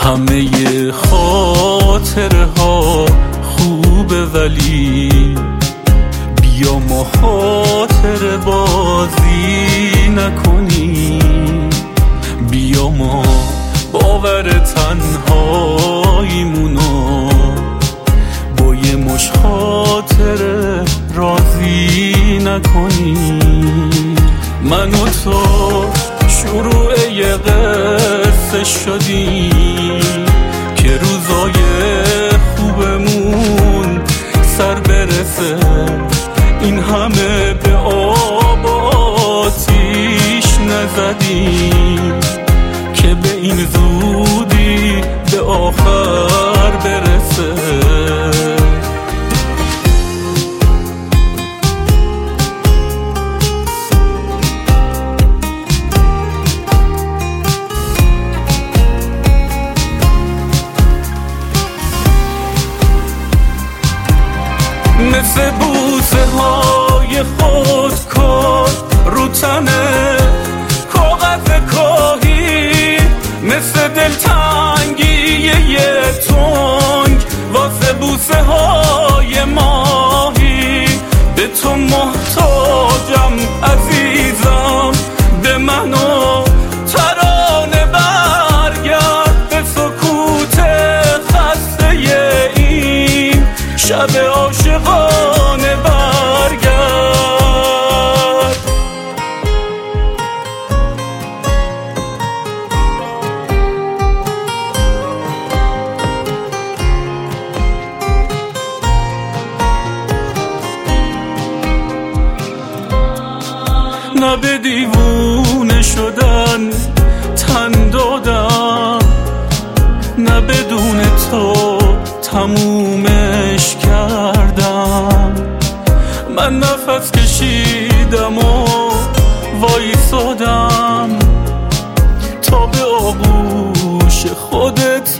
همه خاطره ها خوبه ولی بیا ما خاطره بازی نکنیم، بیا ما باور تنهاییمونو با یه مش خاطره راضی نکنیم. من و تو شروع یه قصه شدیم که روزای خوبمون سر برسه، این همه به آب آتیش نزدیم که به این زودی به آخر برسه. مثل بوسه های خودکار رو تنه کاغذ کاهی، مثل دلتنگی یه تنگ واسه بوسه های ماهی. به تو محتاجم عزیزم، به منو ترانه برگرد، به سکوت خسته این شب عاشقانه برگرد. نه به دیوونه شدن تن دادم، نه بدون تو تمومش کردم. من نفس کشیدم و وایسادم تا به آغوش خودت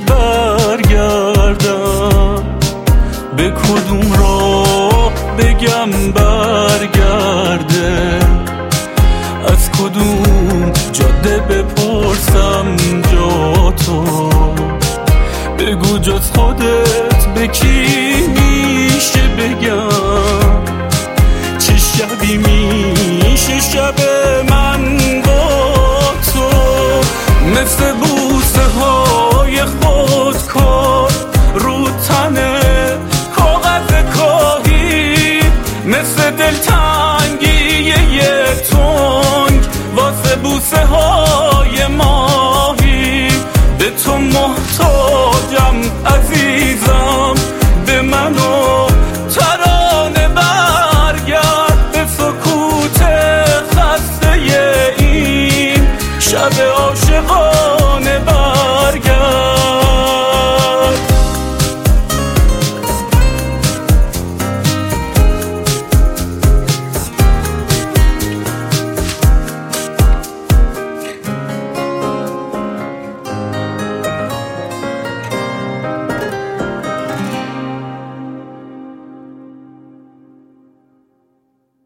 برگردم. به کدوم راه بگم برگرده، از کدوم جاده بپرسم جا تو. بگو جز خودت به کی میشه بگم، چه شبی میشه شب من با تو. مثل بوسه های خودکار رو تنه کاغذ کاهی، مثل دلتنگی یه تنگ واسه بوسه ها